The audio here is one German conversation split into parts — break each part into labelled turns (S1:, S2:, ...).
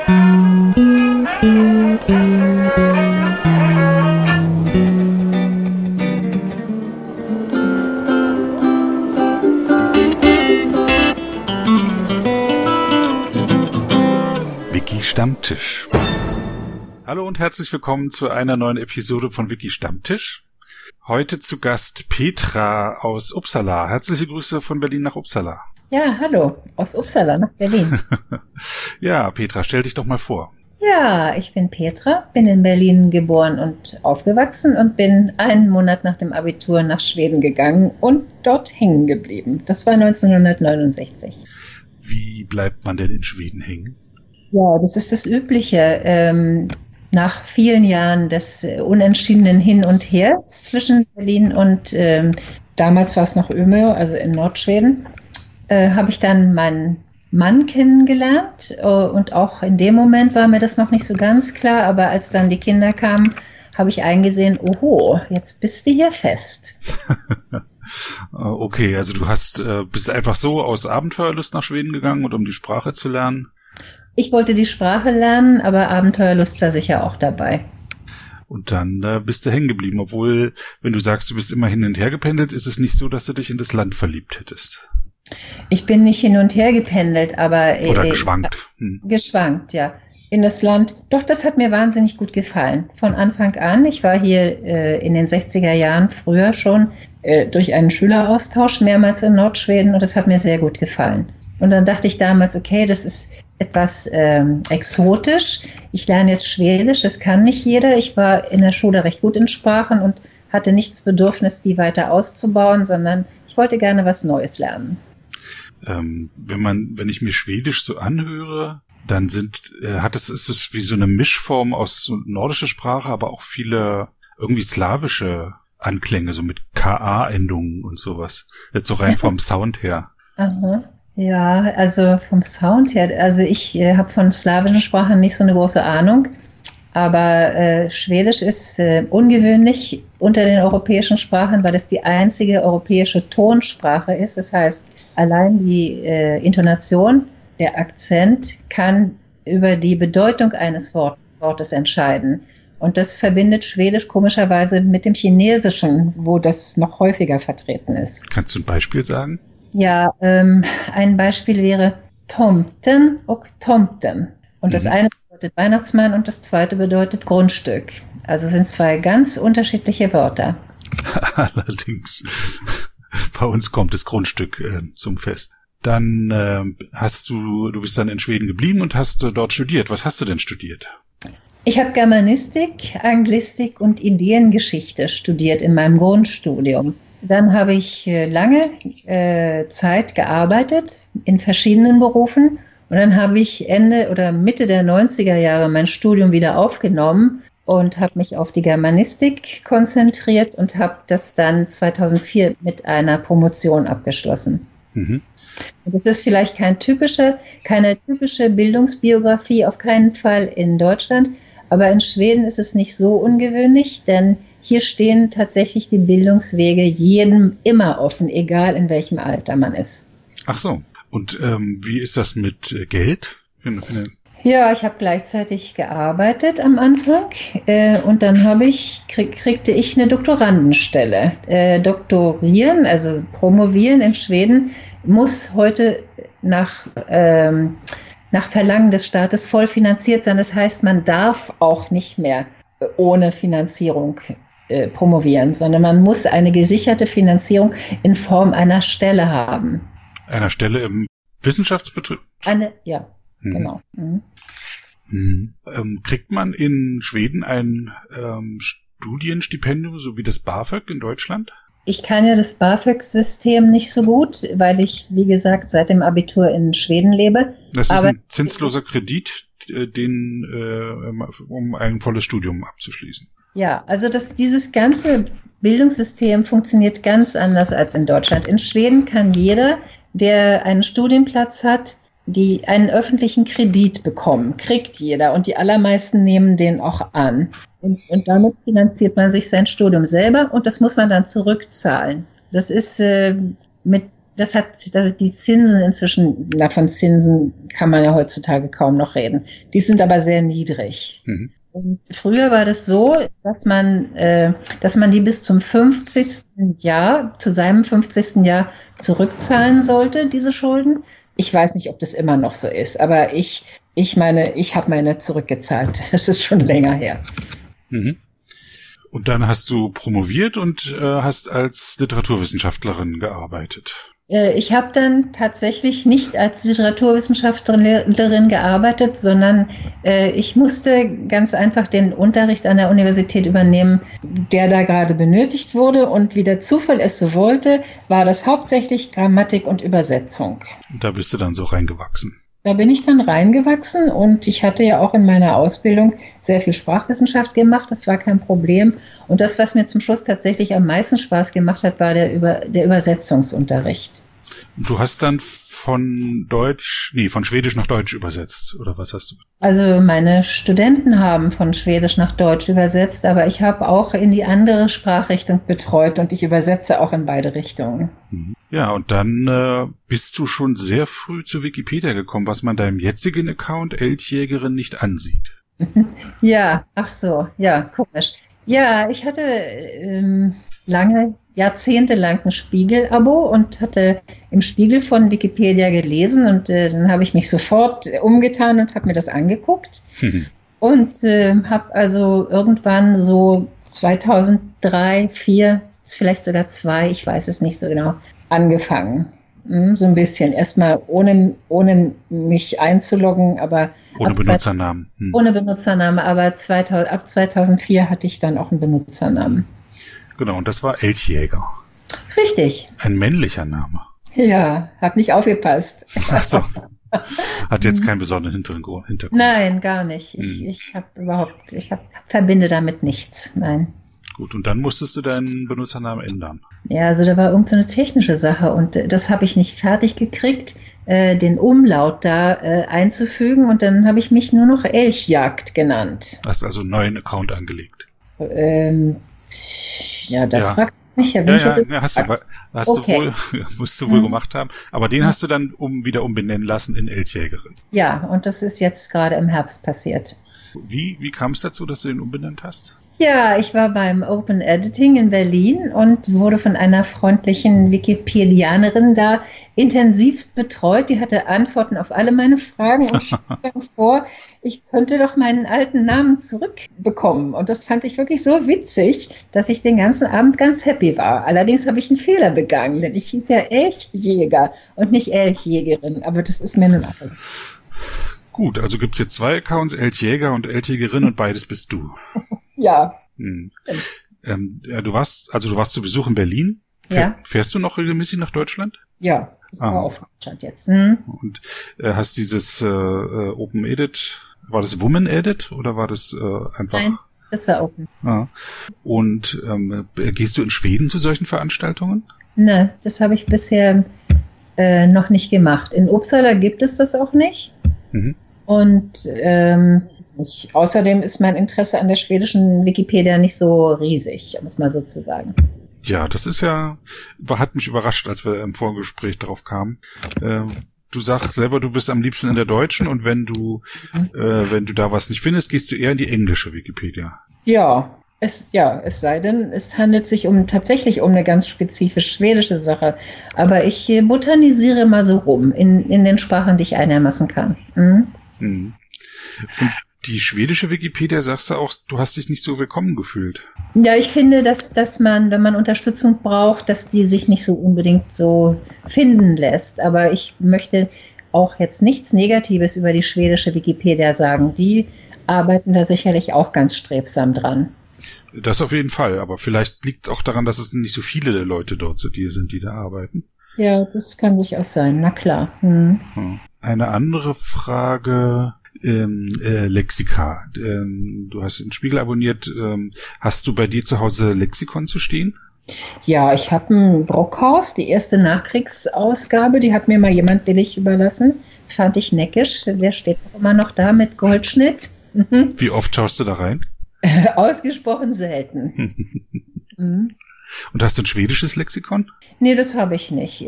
S1: Wiki Stammtisch. Hallo und herzlich willkommen zu einer neuen Episode von Wiki Stammtisch. Heute zu Gast Petra aus Uppsala. Herzliche Grüße von Berlin nach Uppsala.
S2: Ja, hallo, aus Uppsala nach Berlin.
S1: Ja, Petra, stell dich doch mal vor.
S2: Ja, ich bin Petra, bin in Berlin geboren und aufgewachsen und bin einen Monat nach dem Abitur nach Schweden gegangen und dort hängen geblieben. Das war 1969.
S1: Wie bleibt man denn in Schweden hängen?
S2: Ja, das ist das Übliche. Nach vielen Jahren des unentschiedenen Hin und Hers zwischen Berlin und damals war es noch Umeå, also in Nordschweden, habe ich dann meinen Mann kennengelernt und auch in dem Moment war mir das noch nicht so ganz klar, aber als dann die Kinder kamen, habe ich eingesehen, oho, jetzt bist du hier fest.
S1: Okay, also du bist einfach so aus Abenteuerlust nach Schweden gegangen und um die Sprache zu lernen?
S2: Ich wollte die Sprache lernen, aber Abenteuerlust war sicher auch dabei.
S1: Und dann bist du hängen geblieben, obwohl, wenn du sagst, du bist immer hin und her gependelt, ist es nicht so, dass du dich in das Land verliebt hättest.
S2: Ich bin nicht hin und her gependelt, aber...
S1: Oder geschwankt.
S2: Geschwankt, ja. In das Land. Doch, das hat mir wahnsinnig gut gefallen. Von Anfang an. Ich war hier in den 60er Jahren früher schon durch einen Schüleraustausch mehrmals in Nordschweden und das hat mir sehr gut gefallen. Und dann dachte ich damals, okay, das ist etwas exotisch. Ich lerne jetzt Schwedisch, das kann nicht jeder. Ich war in der Schule recht gut in Sprachen und hatte nicht das Bedürfnis, die weiter auszubauen, sondern ich wollte gerne was Neues lernen.
S1: Wenn ich mir Schwedisch so anhöre, dann ist es wie so eine Mischform aus nordischer Sprache, aber auch viele irgendwie slawische Anklänge, so mit KA-Endungen und sowas. Jetzt so rein vom Sound her.
S2: Aha. Ja, also vom Sound her, also ich habe von slawischen Sprachen nicht so eine große Ahnung, aber Schwedisch ist ungewöhnlich unter den europäischen Sprachen, weil es die einzige europäische Tonsprache ist. Das heißt, allein die Intonation, der Akzent kann über die Bedeutung eines Wortes entscheiden. Und das verbindet Schwedisch komischerweise mit dem Chinesischen, wo das noch häufiger vertreten ist.
S1: Kannst du ein Beispiel sagen?
S2: Ja, ein Beispiel wäre Tomten und Tomten. Und das eine bedeutet Weihnachtsmann und das zweite bedeutet Grundstück. Also sind zwei ganz unterschiedliche Wörter.
S1: Allerdings. Bei uns kommt das Grundstück zum Fest. Dann du bist dann in Schweden geblieben und hast dort studiert. Was hast du denn studiert?
S2: Ich habe Germanistik, Anglistik und Ideengeschichte studiert in meinem Grundstudium. Dann habe ich lange Zeit gearbeitet in verschiedenen Berufen und dann habe ich Ende oder Mitte der 90er Jahre mein Studium wieder aufgenommen und habe mich auf die Germanistik konzentriert und habe das dann 2004 mit einer Promotion abgeschlossen. Mhm. Das ist vielleicht keine typische Bildungsbiografie, auf keinen Fall in Deutschland, aber in Schweden ist es nicht so ungewöhnlich, denn hier stehen tatsächlich die Bildungswege jedem immer offen, egal in welchem Alter man ist.
S1: Ach so. Und wie ist das mit Geld?
S2: Ja, ich habe gleichzeitig gearbeitet am Anfang und dann kriegte ich eine Doktorandenstelle. Doktorieren, also promovieren in Schweden, muss heute nach Verlangen des Staates voll finanziert sein. Das heißt, man darf auch nicht mehr ohne Finanzierung promovieren, sondern man muss eine gesicherte Finanzierung in Form einer Stelle haben.
S1: Einer Stelle im Wissenschaftsbetrieb?
S2: Ja, genau. Mhm.
S1: Kriegt man in Schweden ein Studienstipendium, so wie das BAföG in Deutschland?
S2: Ich kann ja das BAföG-System nicht so gut, weil ich, wie gesagt, seit dem Abitur in Schweden lebe.
S1: Das ist ein zinsloser Kredit, um ein volles Studium abzuschließen.
S2: Ja, also dieses ganze Bildungssystem funktioniert ganz anders als in Deutschland. In Schweden kann jeder, der einen Studienplatz hat, einen öffentlichen Kredit bekommen. Kriegt jeder und die allermeisten nehmen den auch an. Und damit finanziert man sich sein Studium selber und das muss man dann zurückzahlen. Das ist mit die Zinsen inzwischen, von Zinsen kann man ja heutzutage kaum noch reden. Die sind aber sehr niedrig. Mhm. Und früher war das so, dass man die bis zum 50. Jahr, zu seinem 50. Jahr zurückzahlen sollte, diese Schulden. Ich weiß nicht, ob das immer noch so ist, aber ich habe meine zurückgezahlt. Das ist schon länger her.
S1: Mhm. Und dann hast du promoviert und hast als Literaturwissenschaftlerin gearbeitet.
S2: Ich habe dann tatsächlich nicht als Literaturwissenschaftlerin gearbeitet, sondern ich musste ganz einfach den Unterricht an der Universität übernehmen, der da gerade benötigt wurde. Und wie der Zufall es so wollte, war das hauptsächlich Grammatik und Übersetzung.
S1: Und da bist du dann so reingewachsen.
S2: Da bin ich dann reingewachsen und ich hatte ja auch in meiner Ausbildung sehr viel Sprachwissenschaft gemacht, das war kein Problem. Und das, was mir zum Schluss tatsächlich am meisten Spaß gemacht hat, war der Übersetzungsunterricht.
S1: Du hast dann von Schwedisch nach Deutsch übersetzt, oder was hast du?
S2: Also meine Studenten haben von Schwedisch nach Deutsch übersetzt, aber ich habe auch in die andere Sprachrichtung betreut und ich übersetze auch in beide Richtungen.
S1: Ja, und dann bist du schon sehr früh zu Wikipedia gekommen, was man deinem jetzigen Account Eltjägerin nicht ansieht.
S2: Ja, ach so, ja, komisch. Ja, ich hatte jahrzehntelang ein Spiegel-Abo und hatte im Spiegel von Wikipedia gelesen und dann habe ich mich sofort umgetan und habe mir das angeguckt und habe also irgendwann so 2003, 2004, vielleicht sogar 2002, ich weiß es nicht so genau, angefangen. So ein bisschen. Erstmal ohne mich einzuloggen, aber
S1: ohne Benutzernamen.
S2: Ohne Benutzernamen, aber ab 2004 hatte ich dann auch einen Benutzernamen.
S1: Genau, und das war Eltjäger.
S2: Richtig.
S1: Ein männlicher Name.
S2: Ja, hab nicht aufgepasst.
S1: Ach so. Hat jetzt keinen besonderen Hintergrund.
S2: Nein, gar nicht. Ich verbinde damit nichts. Nein.
S1: Gut, und dann musstest du deinen Benutzernamen ändern.
S2: Ja, also da war irgend so eine technische Sache und das habe ich nicht fertig gekriegt, den Umlaut da einzufügen und dann habe ich mich nur noch Elchjagd genannt.
S1: Hast also einen neuen Account angelegt.
S2: Fragst du mich.
S1: Musst du wohl gemacht haben. Aber den hast du dann wieder umbenennen lassen in Eltjägerin.
S2: Ja, und das ist jetzt gerade im Herbst passiert.
S1: Wie kam es dazu, dass du den umbenannt hast?
S2: Ja, ich war beim Open Editing in Berlin und wurde von einer freundlichen Wikipedianerin da intensivst betreut. Die hatte Antworten auf alle meine Fragen und schlug vor, ich könnte doch meinen alten Namen zurückbekommen. Und das fand ich wirklich so witzig, dass ich den ganzen Abend ganz happy war. Allerdings habe ich einen Fehler begangen, denn ich hieß ja Elchjäger und nicht Elchjägerin. Aber das ist mir nun auch.
S1: Gut, also gibt's jetzt 2 Accounts, Elchjäger und Elchjägerin und beides bist du.
S2: Ja.
S1: Du warst zu Besuch in Berlin.
S2: Ja.
S1: Fährst du noch regelmäßig nach Deutschland?
S2: Ja, ich war auf Deutschland jetzt. Und
S1: hast dieses Open Edit, war das Woman Edit oder war das einfach?
S2: Nein, das war Open.
S1: Und gehst du in Schweden zu solchen Veranstaltungen?
S2: Ne, das habe ich bisher noch nicht gemacht. In Uppsala gibt es das auch nicht. Mhm. Und außerdem ist mein Interesse an der schwedischen Wikipedia nicht so riesig, um es mal so zu sagen.
S1: Ja, das ist hat mich überrascht, als wir im Vorgespräch drauf kamen. Du sagst selber, du bist am liebsten in der deutschen und wenn du da was nicht findest, gehst du eher in die englische Wikipedia.
S2: Ja, es sei denn, es handelt sich tatsächlich um eine ganz spezifisch schwedische Sache. Aber ich botanisiere mal so rum in den Sprachen, die ich einigermaßen kann.
S1: Und die schwedische Wikipedia, sagst du auch, du hast dich nicht so willkommen gefühlt.
S2: Ja, ich finde, dass man, wenn man Unterstützung braucht, dass die sich nicht so unbedingt so finden lässt. Aber ich möchte auch jetzt nichts Negatives über die schwedische Wikipedia sagen. Die arbeiten da sicherlich auch ganz strebsam dran.
S1: Das auf jeden Fall, aber vielleicht liegt es auch daran, dass es nicht so viele Leute dort sind, die da arbeiten.
S2: Ja, das kann durchaus sein, na klar.
S1: Eine andere Frage, Lexika. Du hast den Spiegel abonniert. Hast du bei dir zu Hause Lexikon zu stehen?
S2: Ja, ich habe ein Brockhaus, die erste Nachkriegsausgabe, die hat mir mal jemand billig überlassen. Fand ich neckisch, der steht auch immer noch da mit Goldschnitt.
S1: Wie oft schaust du da rein?
S2: Ausgesprochen selten.
S1: Und hast du ein schwedisches Lexikon?
S2: Nee, das habe ich nicht.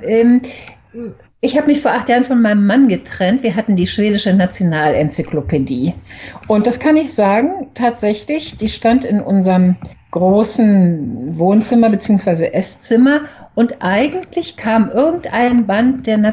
S2: Ich habe mich vor 8 Jahren von meinem Mann getrennt. Wir hatten die schwedische Nationalenzyklopädie. Und das kann ich sagen, tatsächlich, die stand in unserem großen Wohnzimmer bzw. Esszimmer. Und eigentlich kam irgendein Band der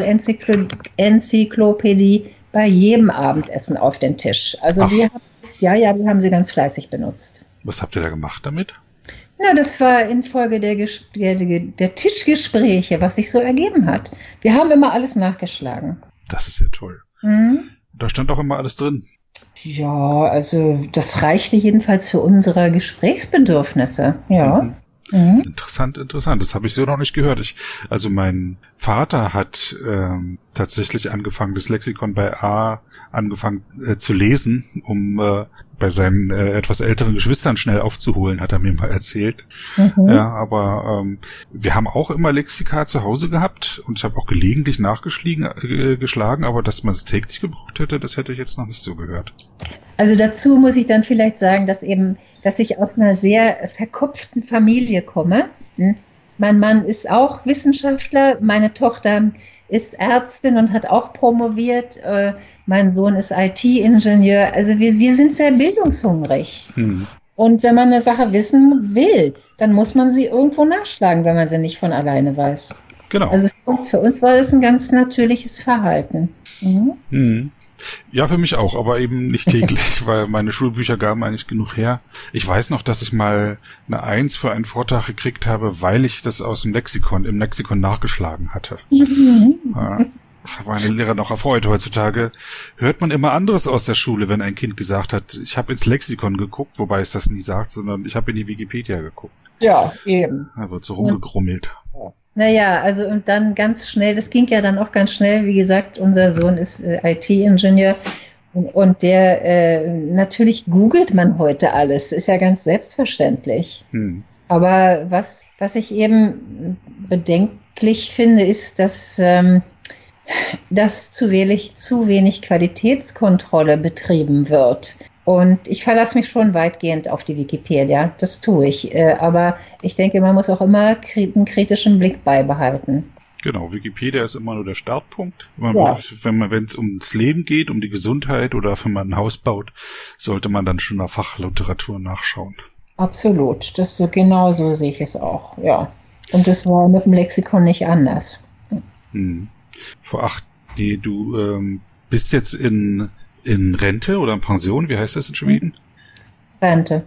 S2: Nationalenzyklopädie bei jedem Abendessen auf den Tisch. Also wir haben sie ganz fleißig benutzt.
S1: Was habt ihr da gemacht damit?
S2: Na, das war infolge der Tischgespräche, was sich so ergeben hat. Wir haben immer alles nachgeschlagen.
S1: Das ist ja toll.
S2: Mhm.
S1: Da stand auch immer alles drin.
S2: Ja, also das reichte jedenfalls für unsere Gesprächsbedürfnisse. Ja. Mhm.
S1: Interessant. Das habe ich so noch nicht gehört. Also mein Vater hat tatsächlich angefangen, das Lexikon bei A zu lesen, um bei seinen etwas älteren Geschwistern schnell aufzuholen, hat er mir mal erzählt. Mhm. Ja, aber wir haben auch immer Lexika zu Hause gehabt und ich habe auch gelegentlich nachgeschlagen, aber dass man es täglich gebraucht hätte, das hätte ich jetzt noch nicht so gehört.
S2: Also dazu muss ich dann vielleicht sagen, dass ich aus einer sehr verkopften Familie komme. Mein Mann ist auch Wissenschaftler, meine Tochter ist Ärztin und hat auch promoviert. Mein Sohn ist IT-Ingenieur. Also wir sind sehr bildungshungrig. Mhm. Und wenn man eine Sache wissen will, dann muss man sie irgendwo nachschlagen, wenn man sie nicht von alleine weiß.
S1: Genau.
S2: Also für uns war das ein ganz natürliches Verhalten. Mhm.
S1: Mhm. Ja, für mich auch, aber eben nicht täglich, weil meine Schulbücher gaben eigentlich genug her. Ich weiß noch, dass ich mal eine 1 für einen Vortrag gekriegt habe, weil ich das im Lexikon nachgeschlagen hatte. Mhm. Ja, meine Lehrer noch erfreut. Heutzutage hört man immer anderes aus der Schule, wenn ein Kind gesagt hat, ich habe ins Lexikon geguckt, wobei es das nie sagt, sondern ich habe in die Wikipedia geguckt.
S2: Ja, eben.
S1: Da wird so rumgegrummelt.
S2: Naja, also und dann ganz schnell, das ging ja dann auch ganz schnell, wie gesagt, unser Sohn ist IT-Ingenieur und der, natürlich googelt man heute alles, ist ja ganz selbstverständlich. Hm. Aber was ich eben bedenklich finde, ist, dass zu wenig Qualitätskontrolle betrieben wird. Und ich verlasse mich schon weitgehend auf die Wikipedia, das tue ich. Aber ich denke, man muss auch immer einen kritischen Blick beibehalten.
S1: Genau, Wikipedia ist immer nur der Startpunkt. Wenn es ums Leben geht, um die Gesundheit oder wenn man ein Haus baut, sollte man dann schon nach Fachliteratur nachschauen.
S2: Absolut, genau so sehe ich es auch, ja. Und das war mit dem Lexikon nicht anders.
S1: Hm. Du bist jetzt in Rente oder in Pension, wie heißt das in Schweden?
S2: Rente.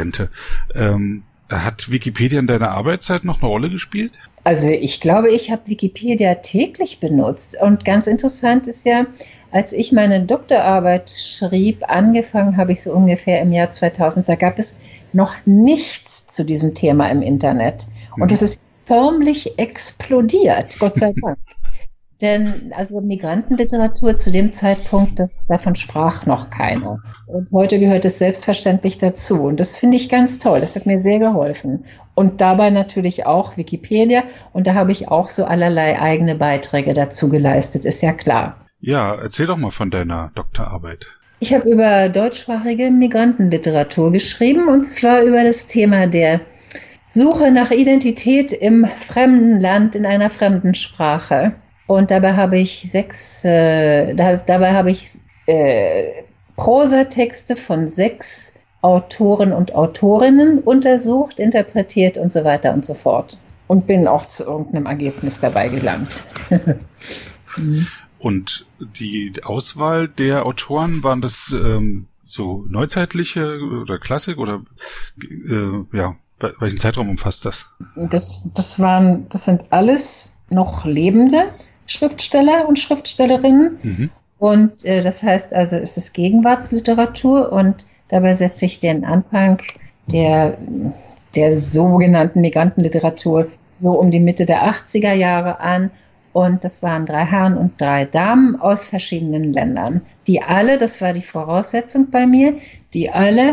S1: Hat Wikipedia in deiner Arbeitszeit noch eine Rolle gespielt?
S2: Also ich glaube, ich habe Wikipedia täglich benutzt. Und ganz interessant ist ja, als ich meine Doktorarbeit schrieb, angefangen habe ich so ungefähr im Jahr 2000, da gab es noch nichts zu diesem Thema im Internet. Und es ist förmlich explodiert, Gott sei Dank. Denn also Migrantenliteratur zu dem Zeitpunkt, davon sprach noch keiner. Und heute gehört es selbstverständlich dazu. Und das finde ich ganz toll. Das hat mir sehr geholfen. Und dabei natürlich auch Wikipedia. Und da habe ich auch so allerlei eigene Beiträge dazu geleistet, ist ja klar.
S1: Ja, erzähl doch mal von deiner Doktorarbeit.
S2: Ich habe über deutschsprachige Migrantenliteratur geschrieben. Und zwar über das Thema der Suche nach Identität im fremden Land, in einer fremden Sprache. Und dabei habe ich Prosatexte von 6 Autoren und Autorinnen untersucht, interpretiert und so weiter und so fort. Und bin auch zu irgendeinem Ergebnis dabei gelangt.
S1: Und die Auswahl der Autoren, waren das so neuzeitliche oder Klassik oder welchen Zeitraum umfasst das?
S2: Das sind alles noch lebende Schriftsteller und Schriftstellerinnen. Mhm. Und das heißt also, es ist Gegenwartsliteratur und dabei setze ich den Anfang der sogenannten Migrantenliteratur so um die Mitte der 80er Jahre an. Und das waren 3 Herren und 3 Damen aus verschiedenen Ländern, die alle, das war die Voraussetzung bei mir, die alle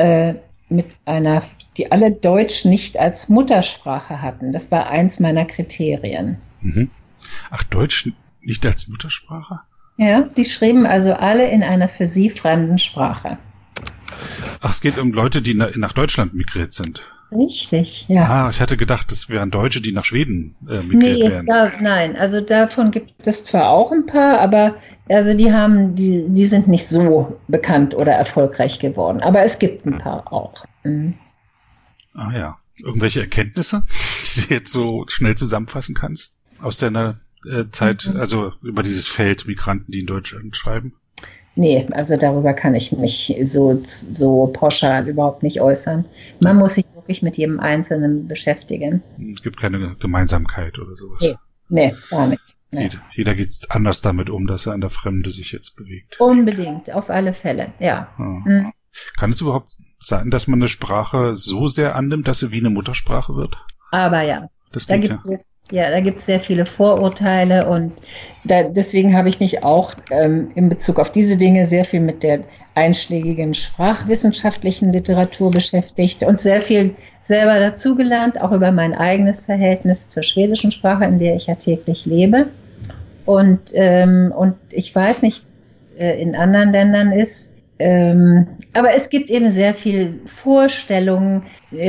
S2: Deutsch nicht als Muttersprache hatten. Das war eins meiner Kriterien.
S1: Mhm. Ach, Deutsch nicht als Muttersprache?
S2: Ja, die schrieben also alle in einer für sie fremden Sprache.
S1: Ach, es geht um Leute, die nach Deutschland migriert sind.
S2: Richtig, ja.
S1: Ah, ich hatte gedacht, das wären Deutsche, die nach Schweden migriert wären.
S2: Nein, also davon gibt es zwar auch ein paar, aber also die sind nicht so bekannt oder erfolgreich geworden. Aber es gibt ein paar auch. Mhm.
S1: Ah ja. Irgendwelche Erkenntnisse, die du jetzt so schnell zusammenfassen kannst aus deiner Zeit, also über dieses Feld Migranten, die in Deutschland schreiben?
S2: Nee, also darüber kann ich mich so pauschal überhaupt nicht äußern. Man muss sich wirklich mit jedem Einzelnen beschäftigen.
S1: Es gibt keine Gemeinsamkeit oder sowas.
S2: Nee, gar nicht. Nee.
S1: Jeder geht anders damit um, dass er an der Fremde sich jetzt bewegt.
S2: Unbedingt, auf alle Fälle, ja.
S1: Mhm. Kann es überhaupt sein, dass man eine Sprache so sehr annimmt, dass sie wie eine Muttersprache wird?
S2: Aber ja,
S1: das geht
S2: da gibt es sehr viele Vorurteile und deswegen habe ich mich auch in Bezug auf diese Dinge sehr viel mit der einschlägigen sprachwissenschaftlichen Literatur beschäftigt und sehr viel selber dazugelernt, auch über mein eigenes Verhältnis zur schwedischen Sprache, in der ich ja täglich lebe. Und ich weiß nicht, was in anderen Ländern ist, aber es gibt eben sehr viel Vorstellungen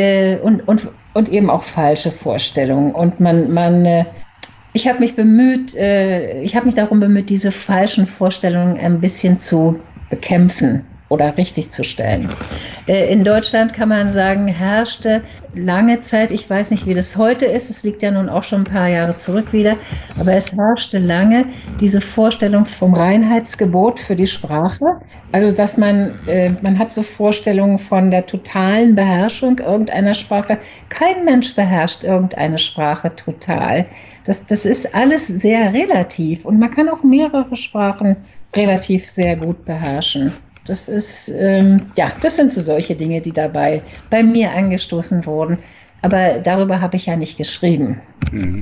S2: und eben auch falsche Vorstellungen. Und ich habe mich darum bemüht, diese falschen Vorstellungen ein bisschen zu bekämpfen oder richtig zu stellen. In Deutschland kann man sagen, herrschte lange Zeit, ich weiß nicht, wie das heute ist, es liegt ja nun auch schon ein paar Jahre zurück wieder, aber es herrschte lange diese Vorstellung vom Reinheitsgebot für die Sprache. Also, dass man hat so Vorstellungen von der totalen Beherrschung irgendeiner Sprache. Kein Mensch beherrscht irgendeine Sprache total. Das ist alles sehr relativ und man kann auch mehrere Sprachen relativ sehr gut beherrschen. Das ist, das sind so solche Dinge, die dabei bei mir angestoßen wurden. Aber darüber habe ich ja nicht geschrieben.
S1: Mhm.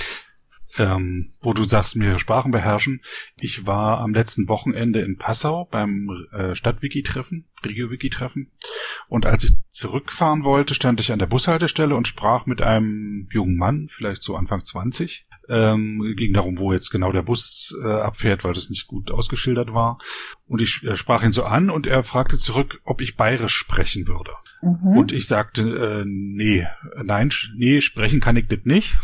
S1: Wo du sagst, mehrere Sprachen beherrschen. Ich war am letzten Wochenende in Passau beim Stadtwiki-Treffen, Regio-Wiki-Treffen. Und als ich zurückfahren wollte, stand ich an der Bushaltestelle und sprach mit einem jungen Mann, vielleicht so Anfang 20. Ging darum, wo jetzt genau der Bus abfährt, weil das nicht gut ausgeschildert war. Und ich sprach ihn so an und er fragte zurück, ob ich Bayerisch sprechen würde. Mhm. Und ich sagte, nee, sprechen kann ich das nicht.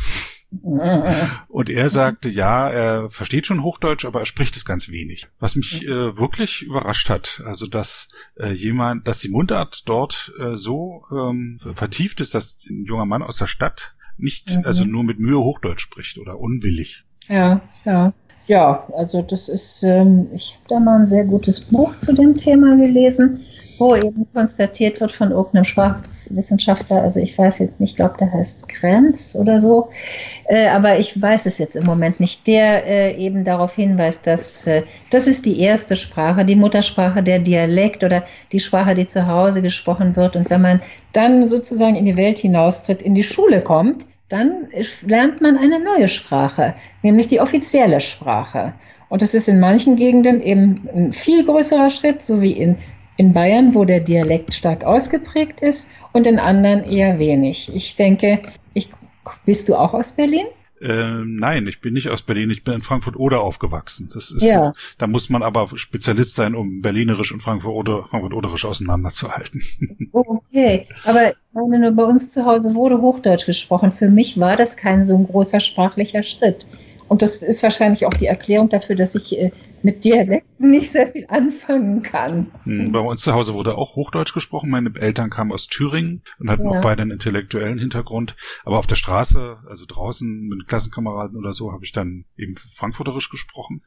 S1: Und er sagte, ja, er versteht schon Hochdeutsch, aber er spricht es ganz wenig. Was mich wirklich überrascht hat, also dass die Mundart dort so vertieft ist, dass ein junger Mann aus der Stadt nicht, also nur mit Mühe Hochdeutsch spricht oder unwillig.
S2: Ja, also das ist, ich habe da mal ein sehr gutes Buch zu dem Thema gelesen, wo eben konstatiert wird von irgendeinem Sprachwissenschaftler, also ich weiß jetzt nicht, ich glaube, der heißt Krenz oder so, aber ich weiß es jetzt im Moment nicht, der eben darauf hinweist, dass das ist die erste Sprache, die Muttersprache, der Dialekt oder die Sprache, die zu Hause gesprochen wird. Und wenn man dann sozusagen in die Welt hinaustritt, in die Schule kommt, dann lernt man eine neue Sprache, nämlich die offizielle Sprache. Und das ist in manchen Gegenden eben ein viel größerer Schritt, so wie in Bayern, wo der Dialekt stark ausgeprägt ist und in anderen eher wenig. Ich denke, bist du auch aus Berlin?
S1: Nein, ich bin nicht aus Berlin, ich bin in Frankfurt-Oder aufgewachsen. Das ist, da muss man aber Spezialist sein, um Berlinerisch und Frankfurt-Oderisch auseinanderzuhalten.
S2: Okay, aber nur bei uns zu Hause wurde Hochdeutsch gesprochen. Für mich war das kein so ein großer sprachlicher Schritt. Und das ist wahrscheinlich auch die Erklärung dafür, dass ich mit Dialekten nicht sehr viel anfangen kann.
S1: Bei uns zu Hause wurde auch Hochdeutsch gesprochen. Meine Eltern kamen aus Thüringen und hatten auch beide einen intellektuellen Hintergrund. Aber auf der Straße, also draußen mit Klassenkameraden oder so, habe ich dann eben Frankfurterisch gesprochen.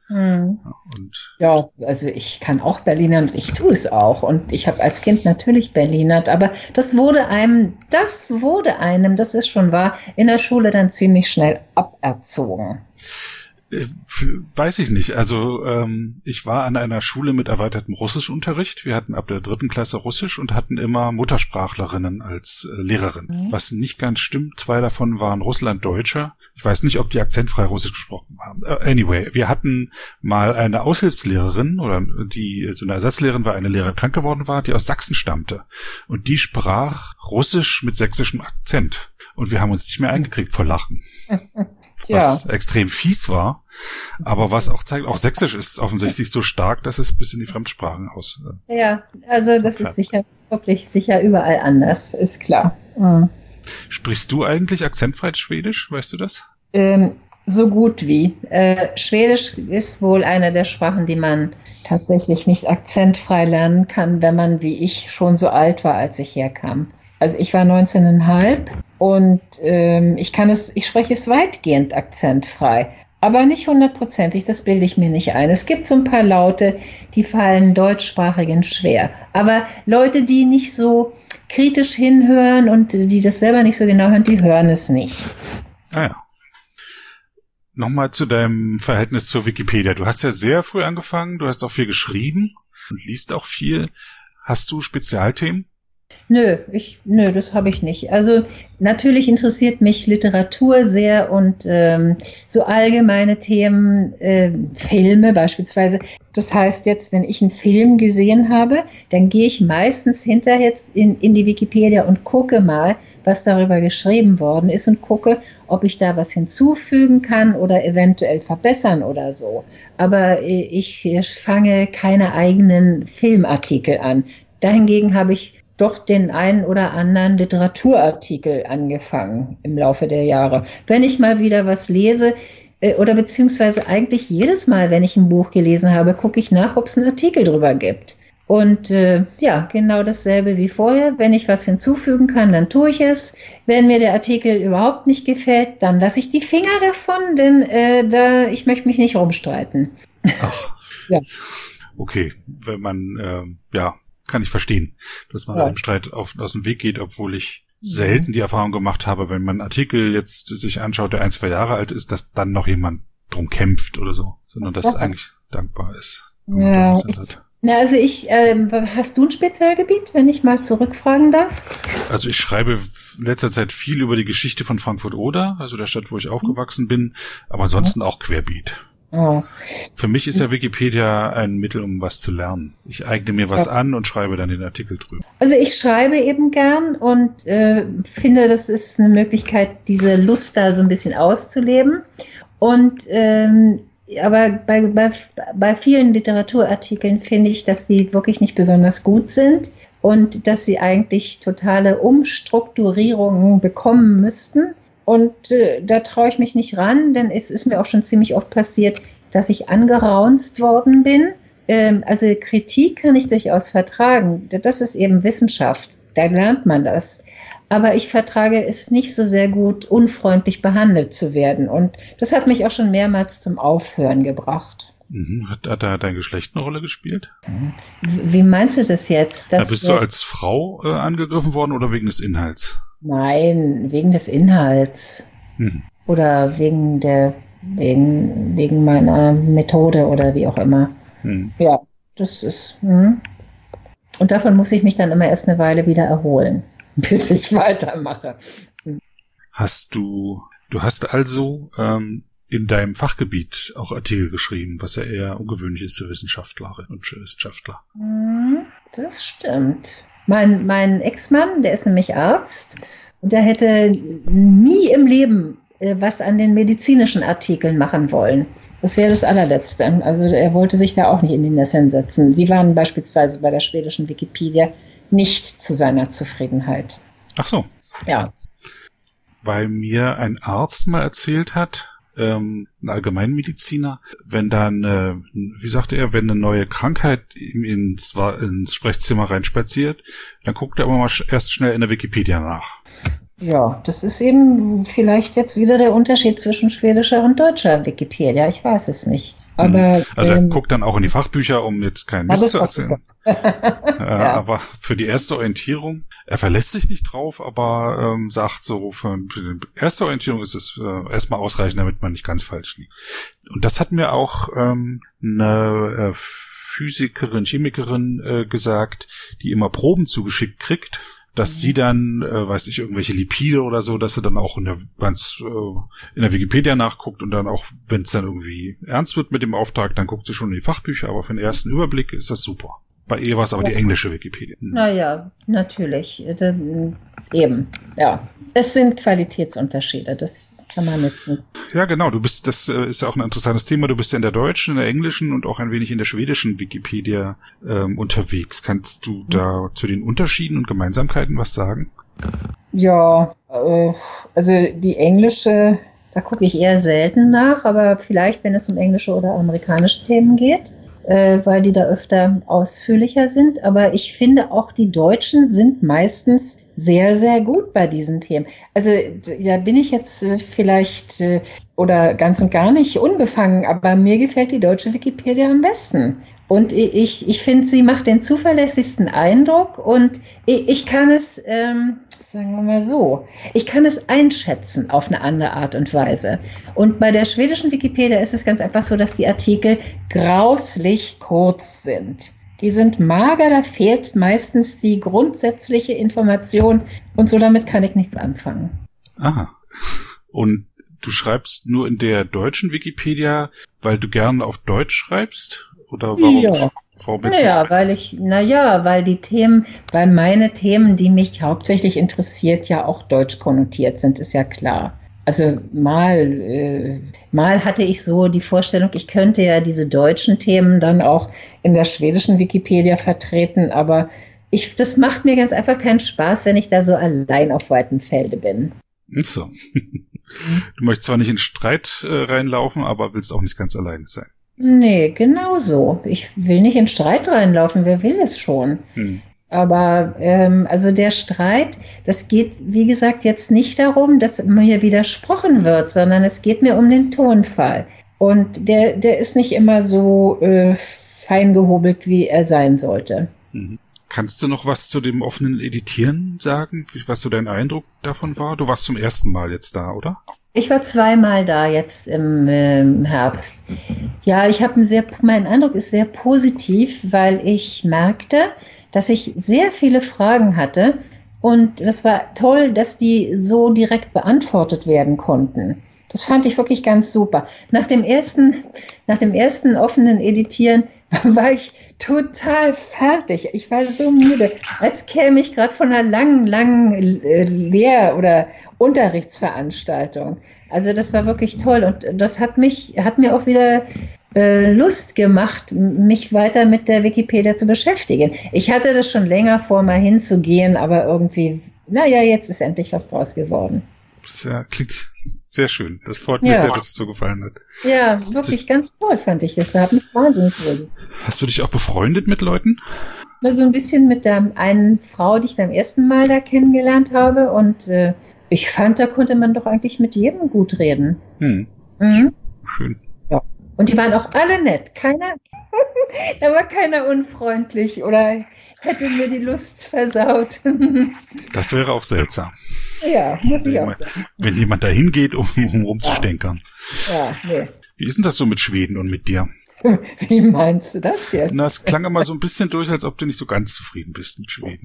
S2: Ja, also ich kann auch Berlinern und ich tue es auch. Und ich habe als Kind natürlich Berlinert, aber das wurde einem, das ist schon wahr, in der Schule dann ziemlich schnell aberzogen.
S1: Weiß ich nicht. Also ich war an einer Schule mit erweitertem Russischunterricht. Wir hatten ab der 3. Klasse Russisch und hatten immer Muttersprachlerinnen als Lehrerin. Was nicht ganz stimmt, 2 davon waren Russlanddeutsche. Ich weiß nicht, ob die akzentfrei Russisch gesprochen haben. Anyway, wir hatten mal eine Aushilfslehrerin oder die so eine Ersatzlehrerin war, eine Lehrerin krank geworden war, die aus Sachsen stammte. Und die sprach Russisch mit sächsischem Akzent. Und wir haben uns nicht mehr eingekriegt vor Lachen. Was extrem fies war, aber was auch zeigt, auch Sächsisch ist offensichtlich so stark, dass es bis in die Fremdsprachen aus.
S2: Ja, also das ist wirklich sicher überall anders, ist klar.
S1: Sprichst du eigentlich akzentfrei Schwedisch? Weißt du das?
S2: So gut wie. Schwedisch ist wohl eine der Sprachen, die man tatsächlich nicht akzentfrei lernen kann, wenn man wie ich schon so alt war, als ich herkam. Also ich war 19,5 und ich spreche es weitgehend akzentfrei, aber nicht 100%, das bilde ich mir nicht ein. Es gibt so ein paar Laute, die fallen Deutschsprachigen schwer. Aber Leute, die nicht so kritisch hinhören und die das selber nicht so genau hören, die hören es nicht.
S1: Ah ja. Nochmal zu deinem Verhältnis zur Wikipedia. Du hast ja sehr früh angefangen, du hast auch viel geschrieben und liest auch viel. Hast du Spezialthemen?
S2: Nö, das habe ich nicht. Also natürlich interessiert mich Literatur sehr und so allgemeine Themen, Filme beispielsweise. Das heißt jetzt, wenn ich einen Film gesehen habe, dann gehe ich meistens hinterher jetzt in die Wikipedia und gucke mal, was darüber geschrieben worden ist und gucke, ob ich da was hinzufügen kann oder eventuell verbessern oder so. Aber ich fange keine eigenen Filmartikel an. Dahingegen habe ich doch den einen oder anderen Literaturartikel angefangen im Laufe der Jahre. Wenn ich mal wieder was lese, oder beziehungsweise eigentlich jedes Mal, wenn ich ein Buch gelesen habe, gucke ich nach, ob es einen Artikel drüber gibt. Und genau dasselbe wie vorher. Wenn ich was hinzufügen kann, dann tue ich es. Wenn mir der Artikel überhaupt nicht gefällt, dann lasse ich die Finger davon, denn ich möchte mich nicht rumstreiten.
S1: Ach,
S2: ja.
S1: Okay, wenn man, kann ich verstehen, dass man einem Streit aus dem Weg geht, obwohl ich selten die Erfahrung gemacht habe, wenn man einen Artikel jetzt sich anschaut, der 1-2 Jahre alt ist, dass dann noch jemand drum kämpft oder so, sondern dass eigentlich dankbar ist.
S2: Ja, hast du ein Spezialgebiet, wenn ich mal zurückfragen darf?
S1: Also ich schreibe in letzter Zeit viel über die Geschichte von Frankfurt-Oder, also der Stadt, wo ich aufgewachsen bin, aber ansonsten auch querbeet.
S2: Oh.
S1: Für mich ist ja Wikipedia ein Mittel, um was zu lernen. Ich eigne mir was an und schreibe dann den Artikel drüber.
S2: Also ich schreibe eben gern und finde, das ist eine Möglichkeit, diese Lust da so ein bisschen auszuleben. Und aber bei vielen Literaturartikeln finde ich, dass die wirklich nicht besonders gut sind und dass sie eigentlich totale Umstrukturierungen bekommen müssten. Und da traue ich mich nicht ran, denn es ist mir auch schon ziemlich oft passiert, dass ich angeraunzt worden bin. Also Kritik kann ich durchaus vertragen. Das ist eben Wissenschaft, da lernt man das. Aber ich vertrage es nicht so sehr gut, unfreundlich behandelt zu werden. Und das hat mich auch schon mehrmals zum Aufhören gebracht.
S1: Hat da dein Geschlecht eine Rolle gespielt?
S2: Wie meinst du das jetzt?
S1: Bist du als Frau angegriffen worden oder wegen des Inhalts?
S2: Nein, wegen des Inhalts. Oder wegen meiner Methode oder wie auch immer. Ja, das ist. Und davon muss ich mich dann immer erst eine Weile wieder erholen, bis ich weitermache.
S1: Du hast also in deinem Fachgebiet auch Artikel geschrieben, was ja eher ungewöhnlich ist für Wissenschaftlerinnen und Wissenschaftler.
S2: Das stimmt. Mein Ex-Mann, der ist nämlich Arzt und der hätte nie im Leben was an den medizinischen Artikeln machen wollen. Das wäre das allerletzte. Also er wollte sich da auch nicht in die Nesseln setzen. Die waren beispielsweise bei der schwedischen Wikipedia nicht zu seiner Zufriedenheit.
S1: Ach so.
S2: Ja.
S1: Weil mir ein Arzt mal erzählt hat, ein Allgemeinmediziner, wenn dann, wie sagte er, wenn eine neue Krankheit ihm ins Sprechzimmer reinspaziert, dann guckt er aber mal erst schnell in der Wikipedia nach.
S2: Ja, das ist eben vielleicht jetzt wieder der Unterschied zwischen schwedischer und deutscher Wikipedia. Ich weiß es nicht. Aber,
S1: also er guckt dann auch in die Fachbücher, um jetzt keinen Mist zu erzählen. Ja. Aber für die erste Orientierung, er verlässt sich nicht drauf, aber sagt so, für die erste Orientierung ist es erstmal ausreichend, damit man nicht ganz falsch liegt. Und das hat mir auch eine Physikerin, Chemikerin gesagt, die immer Proben zugeschickt kriegt, dass sie dann, weiß ich, irgendwelche Lipide oder so, dass sie dann auch in der Wikipedia nachguckt und dann auch, wenn es dann irgendwie ernst wird mit dem Auftrag, dann guckt sie schon in die Fachbücher, aber für den ersten Überblick ist das super. Bei ihr war es aber die englische Wikipedia.
S2: Naja, natürlich. Eben, ja. Es sind Qualitätsunterschiede, das kann man nutzen.
S1: Ja, genau. Das ist ja auch ein interessantes Thema. Du bist ja in der deutschen, in der englischen und auch ein wenig in der schwedischen Wikipedia unterwegs. Kannst du da zu den Unterschieden und Gemeinsamkeiten was sagen?
S2: Ja, Also die englische, da gucke ich eher selten nach, aber vielleicht, wenn es um englische oder amerikanische Themen geht, weil die da öfter ausführlicher sind. Aber ich finde auch, die Deutschen sind meistens sehr, sehr gut bei diesen Themen. Also da bin ich jetzt vielleicht oder ganz und gar nicht unbefangen, aber mir gefällt die deutsche Wikipedia am besten. Und ich finde, sie macht den zuverlässigsten Eindruck und ich kann es, sagen wir mal so, ich kann es einschätzen auf eine andere Art und Weise. Und bei der schwedischen Wikipedia ist es ganz einfach so, dass die Artikel grauslich kurz sind. Die sind mager, da fehlt meistens die grundsätzliche Information und so damit kann ich nichts anfangen.
S1: Aha. Und du schreibst nur in der deutschen Wikipedia, weil du gerne auf Deutsch schreibst? Oder warum?
S2: Ja. Weil die Themen, weil meine Themen, die mich hauptsächlich interessiert, ja auch deutsch konnotiert sind, ist ja klar. Also mal hatte ich so die Vorstellung, ich könnte ja diese deutschen Themen dann auch in der schwedischen Wikipedia vertreten, aber das macht mir ganz einfach keinen Spaß, wenn ich da so allein auf weitem Felde bin.
S1: So. Du möchtest zwar nicht in Streit reinlaufen, aber willst auch nicht ganz alleine sein.
S2: Nee, genau so. Ich will nicht in Streit reinlaufen, wer will es schon? Aber also der Streit, das geht, wie gesagt, jetzt nicht darum, dass mir widersprochen wird, sondern es geht mir um den Tonfall. Und der ist nicht immer so fein gehobelt, wie er sein sollte.
S1: Kannst du noch was zu dem offenen Editieren sagen, was so dein Eindruck davon war? Du warst zum ersten Mal jetzt da, oder?
S2: Ich war 2-mal da jetzt im Herbst. Ja, mein Eindruck ist sehr positiv, weil ich merkte, dass ich sehr viele Fragen hatte und das war toll, dass die so direkt beantwortet werden konnten. Das fand ich wirklich ganz super. Nach dem ersten offenen Editieren war ich total fertig. Ich war so müde, als käme ich gerade von einer langen Lehr- oder Unterrichtsveranstaltung. Also das war wirklich toll und das hat mir auch wieder Lust gemacht, mich weiter mit der Wikipedia zu beschäftigen. Ich hatte das schon länger vor, mal hinzugehen, aber irgendwie, jetzt ist endlich was draus geworden.
S1: Das klingt sehr schön. Das freut mich sehr, dass es so gefallen hat.
S2: Ja, wirklich ganz toll fand ich das. Da hat mich wahnsinnig wohl.
S1: Hast du dich auch befreundet mit Leuten?
S2: So ein bisschen mit der einen Frau, die ich beim ersten Mal da kennengelernt habe. Und ich fand, da konnte man doch eigentlich mit jedem gut reden.
S1: Schön.
S2: Ja. Und die waren auch alle nett. Da war keiner unfreundlich oder hätte mir die Lust versaut.
S1: Das wäre auch seltsam.
S2: Ja, muss ich auch sagen.
S1: Wenn jemand da hingeht, um rumzustänkern.
S2: Ja, nee.
S1: Wie ist denn das so mit Schweden und mit dir?
S2: Wie meinst du das jetzt?
S1: Na, es klang immer so ein bisschen durch, als ob du nicht so ganz zufrieden bist mit Schweden.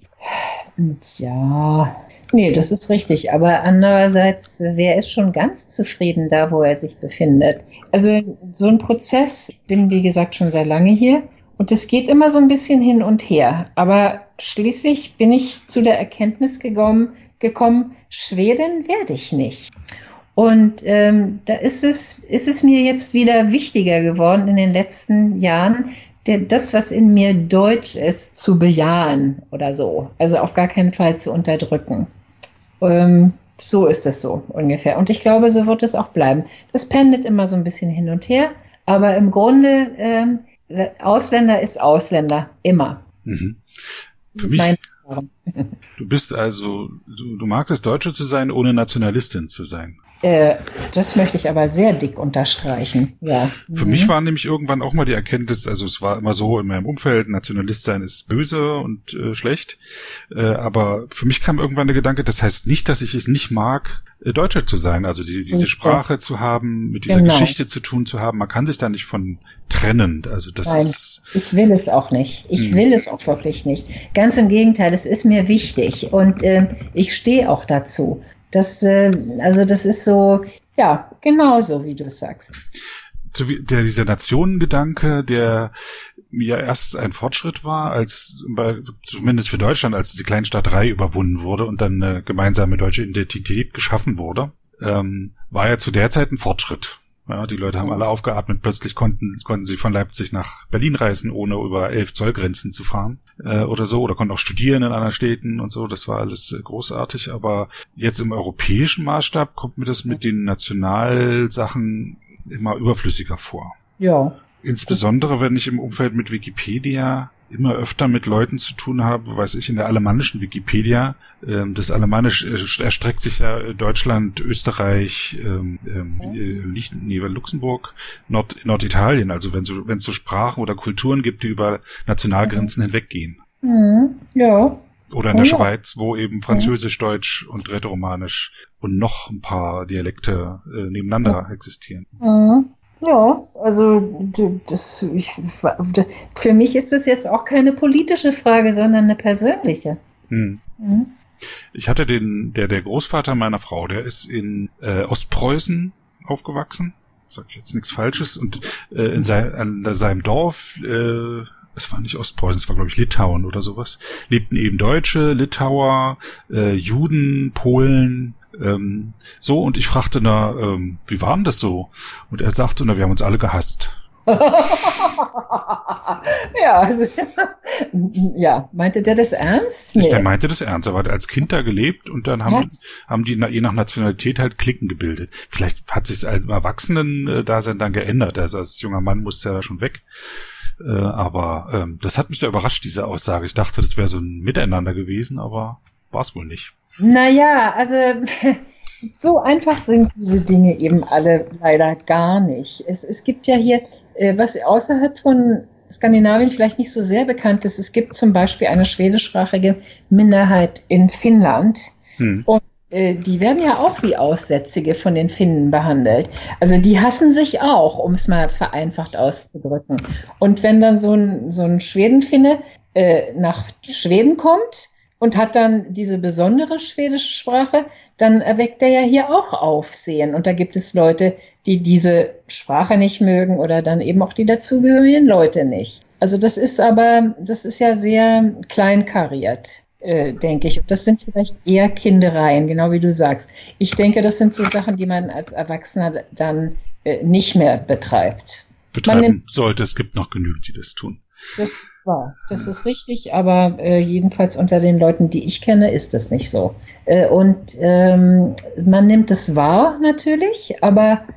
S2: Ja, nee, das ist richtig. Aber andererseits, wer ist schon ganz zufrieden da, wo er sich befindet? Also so ein Prozess, ich bin wie gesagt schon sehr lange hier und es geht immer so ein bisschen hin und her. Aber schließlich bin ich zu der Erkenntnis gekommen, Schweden werde ich nicht. Und da ist es mir jetzt wieder wichtiger geworden in den letzten Jahren, das, was in mir deutsch ist, zu bejahen oder so. Also auf gar keinen Fall zu unterdrücken. So ist es so ungefähr. Und ich glaube, so wird es auch bleiben. Das pendelt immer so ein bisschen hin und her. Aber im Grunde, Ausländer ist Ausländer. Immer.
S1: Für mich, du bist also, du magst es, Deutsche zu sein, ohne Nationalistin zu sein.
S2: Das möchte ich aber sehr dick unterstreichen, ja.
S1: Für mich war nämlich irgendwann auch mal die Erkenntnis, also es war immer so in meinem Umfeld, Nationalist sein ist böse und schlecht, aber für mich kam irgendwann der Gedanke, das heißt nicht, dass ich es nicht mag, Deutscher zu sein, also diese Sprache zu haben, mit dieser Geschichte zu tun zu haben, man kann sich da nicht von trennen, also das ist...
S2: Ich will es auch nicht, ich will es auch wirklich nicht, ganz im Gegenteil, es ist mir wichtig und ich stehe auch dazu. Das ist so, ja, genauso, wie du sagst.
S1: So wie dieser Nationengedanke, der ja erst ein Fortschritt war, als zumindest für Deutschland, als diese Kleinstaaterei überwunden wurde und dann eine gemeinsame deutsche Identität geschaffen wurde, war ja zu der Zeit ein Fortschritt. Ja, die Leute haben alle aufgeatmet. Plötzlich konnten sie von Leipzig nach Berlin reisen, ohne über 11 Zoll Grenzen zu fahren oder so. Oder konnten auch studieren in anderen Städten und so. Das war alles großartig. Aber jetzt im europäischen Maßstab kommt mir das mit den Nationalsachen immer überflüssiger vor.
S2: Ja.
S1: Insbesondere, wenn ich im Umfeld mit Wikipedia immer öfter mit Leuten zu tun habe, weiß ich, in der alemannischen Wikipedia. Das Alemannisch erstreckt sich ja Deutschland, Österreich, Luxemburg, Norditalien. Also wenn es so Sprachen oder Kulturen gibt, die über Nationalgrenzen hinweggehen.
S2: Ja.
S1: Oder in der Schweiz, wo eben Französisch, Deutsch und Rätoromanisch und noch ein paar Dialekte nebeneinander existieren.
S2: Ja, also für mich ist das jetzt auch keine politische Frage, sondern eine persönliche.
S1: Ich hatte der Großvater meiner Frau, der ist in Ostpreußen aufgewachsen, sage ich jetzt nichts Falsches, und in seinem Dorf, es war nicht Ostpreußen, es war glaube ich Litauen oder sowas, lebten eben Deutsche, Litauer, Juden, Polen. So, und ich fragte, wie war denn das so? Und er sagte, wir haben uns alle gehasst.
S2: Ja, meinte der das ernst? Nee.
S1: Der meinte das ernst. Er hat als Kind da gelebt und dann haben die je nach Nationalität halt Cliquen gebildet. Vielleicht hat sich im Erwachsenen-Dasein dann geändert. Also als junger Mann musste er da schon weg. Aber das hat mich sehr überrascht, diese Aussage. Ich dachte, das wäre so ein Miteinander gewesen, aber war es wohl nicht.
S2: Naja, also so einfach sind diese Dinge eben alle leider gar nicht. Es gibt ja hier, was außerhalb von Skandinavien vielleicht nicht so sehr bekannt ist, es gibt zum Beispiel eine schwedischsprachige Minderheit in Finnland. Und die werden ja auch wie Aussätzige von den Finnen behandelt. Also die hassen sich auch, um es mal vereinfacht auszudrücken. Und wenn dann so ein Schwedenfinne nach Schweden kommt, und hat dann diese besondere schwedische Sprache, dann erweckt er ja hier auch Aufsehen. Und da gibt es Leute, die diese Sprache nicht mögen oder dann eben auch die dazugehörigen Leute nicht. Also das ist ja sehr kleinkariert, denke ich. Und das sind vielleicht eher Kindereien, genau wie du sagst. Ich denke, das sind so Sachen, die man als Erwachsener dann nicht mehr betreibt.
S1: Sollte, es gibt noch genügend, die das tun.
S2: Das ist richtig, aber jedenfalls unter den Leuten, die ich kenne, ist das nicht so. Und man nimmt es wahr natürlich, aber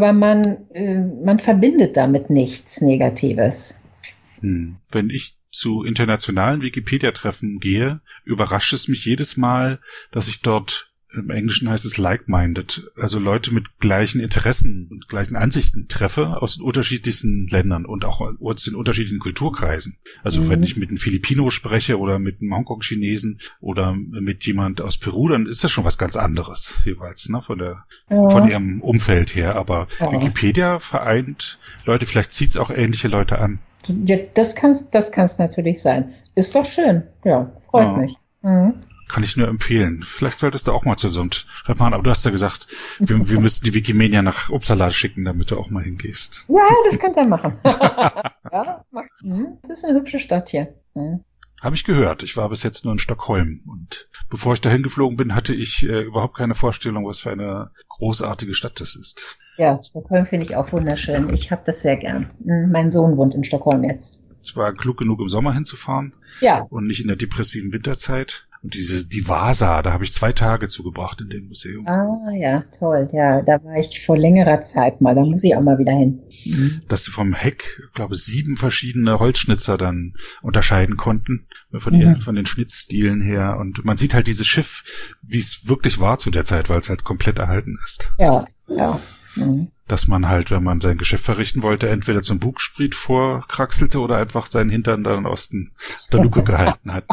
S2: man verbindet damit nichts Negatives.
S1: Wenn ich zu internationalen Wikipedia-Treffen gehe, überrascht es mich jedes Mal, dass ich dort, im Englischen heißt es like-minded, also Leute mit gleichen Interessen und gleichen Ansichten treffe aus den unterschiedlichsten Ländern und auch aus den unterschiedlichen Kulturkreisen. Also wenn ich mit einem Filipino spreche oder mit einem Hongkong-Chinesen oder mit jemand aus Peru, dann ist das schon was ganz anderes jeweils, ne, von ihrem Umfeld her. Aber Wikipedia vereint Leute, vielleicht zieht es auch ähnliche Leute an.
S2: Ja, das kann's natürlich sein. Ist doch schön. Ja, freut mich.
S1: Kann ich nur empfehlen. Vielleicht solltest du auch mal zu so einem Treffen machen, aber du hast ja gesagt, wir müssten die Wikimania nach Uppsala schicken, damit du auch mal hingehst.
S2: Ja, das könnt ihr machen. Ja, das ist eine hübsche Stadt hier.
S1: Habe ich gehört. Ich war bis jetzt nur in Stockholm und bevor ich dahin geflogen bin, hatte ich überhaupt keine Vorstellung, was für eine großartige Stadt das ist.
S2: Ja, Stockholm finde ich auch wunderschön. Ich habe das sehr gern. Mein Sohn wohnt in Stockholm jetzt.
S1: Ich war klug genug, im Sommer hinzufahren und nicht in der depressiven Winterzeit. Und die Vasa, da habe ich 2 Tage zugebracht in dem Museum.
S2: Ah ja, toll. Ja, da war ich vor längerer Zeit mal. Da muss ich auch mal wieder hin.
S1: Dass sie vom Heck, glaube ich, 7 verschiedene Holzschnitzer dann unterscheiden konnten, von den Schnittstilen her. Und man sieht halt dieses Schiff, wie es wirklich war zu der Zeit, weil es halt komplett erhalten ist.
S2: Ja.
S1: Dass man halt, wenn man sein Geschäft verrichten wollte, entweder zum Bugspriet vorkraxelte oder einfach seinen Hintern dann aus der Luke gehalten hat.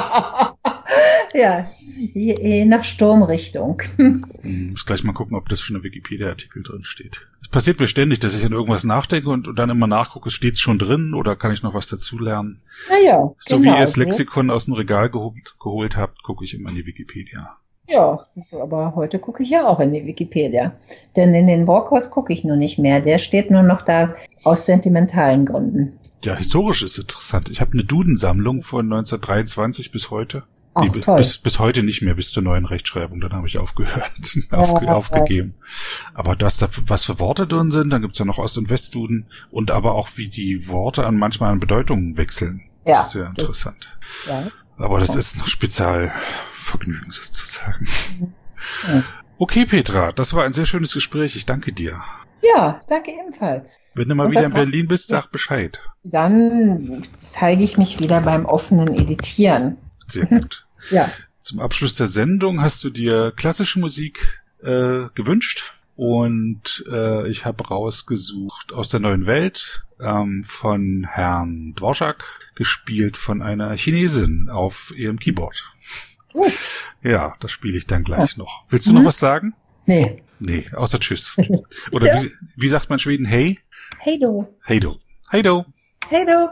S2: Ja, je nach Sturmrichtung.
S1: Muss gleich mal gucken, ob das schon im Wikipedia-Artikel drin steht. Es passiert mir ständig, dass ich an irgendwas nachdenke und dann immer nachgucke, steht es schon drin oder kann ich noch was dazulernen?
S2: Naja,
S1: so wie ihr das Lexikon aus dem Regal geholt habt, gucke ich immer in die Wikipedia.
S2: Ja, aber heute gucke ich ja auch in die Wikipedia. Denn in den Brockhaus gucke ich nur nicht mehr. Der steht nur noch da aus sentimentalen Gründen.
S1: Ja, historisch ist interessant. Ich habe eine Dudensammlung von 1923 bis heute.
S2: Ach, toll.
S1: Bis heute nicht mehr, bis zur neuen Rechtschreibung. Dann habe ich aufgehört, aufgegeben. Aber was für Worte drin sind, dann gibt's ja noch Ost- und Westduden und aber auch, wie die Worte manchmal an Bedeutungen wechseln.
S2: Ja.
S1: Das ist sehr interessant.
S2: Ja.
S1: Aber das ist noch Spezialvergnügen sozusagen.
S2: Ja.
S1: Okay, Petra, das war ein sehr schönes Gespräch. Ich danke dir.
S2: Ja, danke ebenfalls.
S1: Wenn du mal wieder in Berlin bist, sag Bescheid.
S2: Dann zeige ich mich wieder beim offenen Editieren.
S1: Sehr gut.
S2: Ja.
S1: Zum Abschluss der Sendung hast du dir klassische Musik gewünscht und ich habe rausgesucht aus der neuen Welt von Herrn Dvorak, gespielt von einer Chinesin auf ihrem Keyboard.
S2: Gut.
S1: Ja, das spiele ich dann gleich noch. Willst du noch was sagen?
S2: Nee.
S1: Nee, außer Tschüss. Oder
S2: Ja.
S1: wie sagt man in Schweden? Hey?
S2: Hey du.
S1: Hey do. Hey do.
S2: Hey du.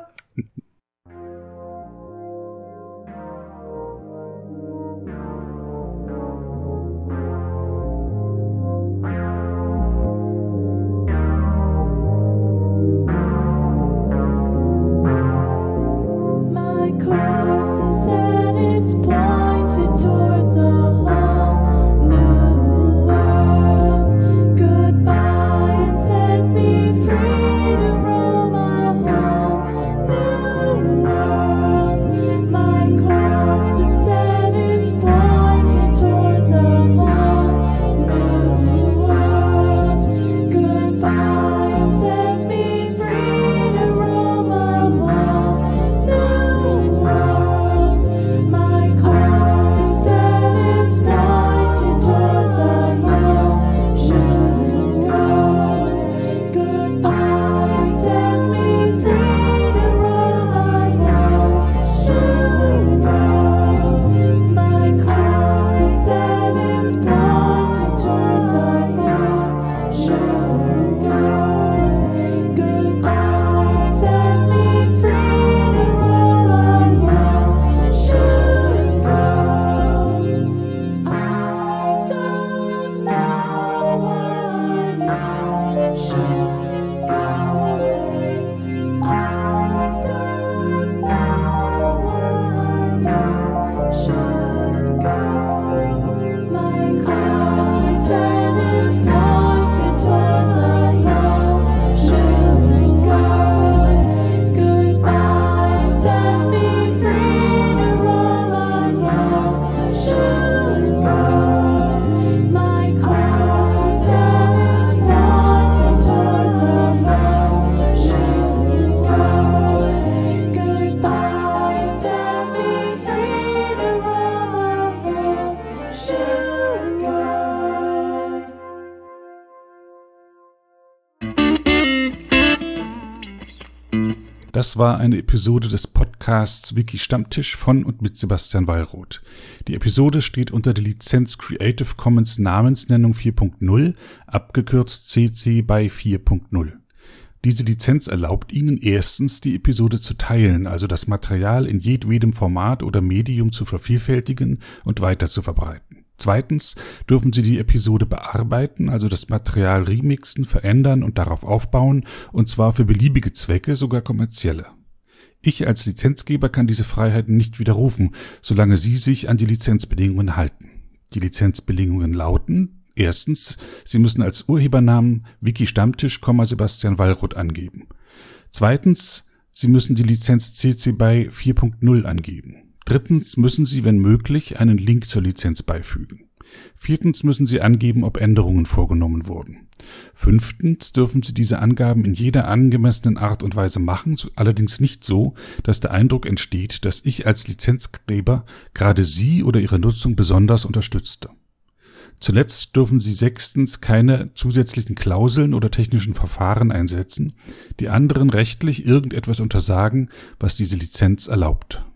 S3: My course is set, it's pointed towards a whole new world. Goodbye and set me free to roam a whole new world. My course is set, it's pointed towards a whole new world. Goodbye and set me free to roam a whole new world. My course is set, it's pointed towards a ocean gold. Goodbye and set me free to roam a ocean gold. My course is set, it's pointed towards a ocean gold. Goodbye and set me free to roam a ocean gold. I don't know why you should go away. I don't know why you should go. My course is set, it's pointed towards a ocean gold. Goodbye and set me free to roam a ocean gold. My course is set, it's pointed towards a ocean gold. Goodbye and set me free to roam a ocean gold.
S1: Das war eine Episode des Podcasts Wiki Stammtisch von und mit Sebastian Wallroth. Die Episode steht unter der Lizenz Creative Commons Namensnennung 4.0, abgekürzt CC BY 4.0. Diese Lizenz erlaubt Ihnen erstens, die Episode zu teilen, also das Material in jedwedem Format oder Medium zu vervielfältigen und weiter zu verbreiten. Zweitens dürfen Sie die Episode bearbeiten, also das Material remixen, verändern und darauf aufbauen, und zwar für beliebige Zwecke, sogar kommerzielle. Ich als Lizenzgeber kann diese Freiheiten nicht widerrufen, solange Sie sich an die Lizenzbedingungen halten. Die Lizenzbedingungen lauten: Erstens, Sie müssen als Urhebernamen Wiki Stammtisch, Sebastian Wallroth angeben. Zweitens, Sie müssen die Lizenz CC BY 4.0 angeben. Drittens müssen Sie, wenn möglich, einen Link zur Lizenz beifügen. Viertens müssen Sie angeben, ob Änderungen vorgenommen wurden. Fünftens dürfen Sie diese Angaben in jeder angemessenen Art und Weise machen, allerdings nicht so, dass der Eindruck entsteht, dass ich als Lizenzgeber gerade Sie oder Ihre Nutzung besonders unterstützte. Zuletzt dürfen Sie sechstens keine zusätzlichen Klauseln oder technischen Verfahren einsetzen, die anderen rechtlich irgendetwas untersagen, was diese Lizenz erlaubt.